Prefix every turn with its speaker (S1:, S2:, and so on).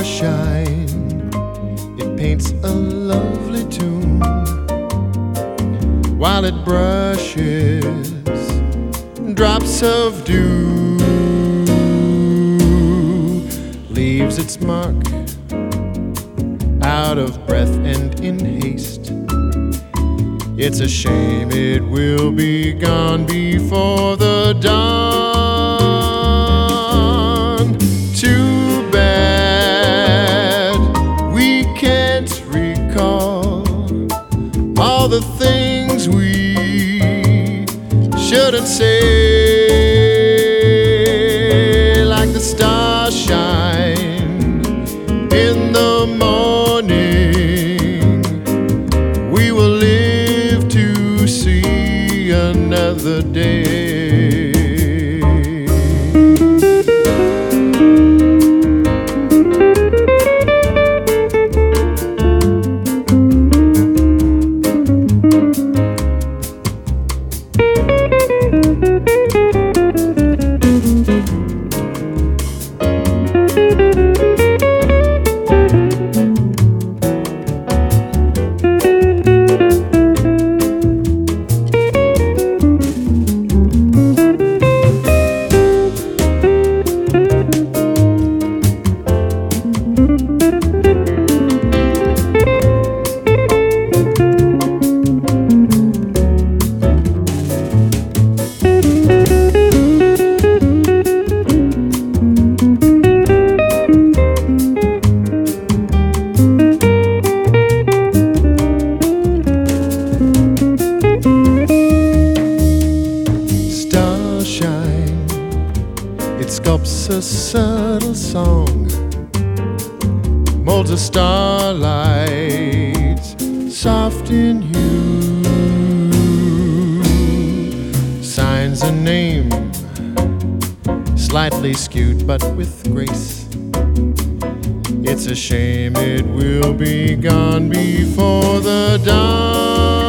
S1: starshine, it paints a lovely tune while it brushes drops of dew, leaves its mark out of breath and in haste. It's a shame it will be gone before the dawn. Too bad we can't recall all the things we shouldn't say, like the stars shine in the morning. We will live to see another day. It sculpts a subtle song, molds a starlight soft in hue, signs a name slightly skewed but with grace. It's a shame it will be gone before the dawn.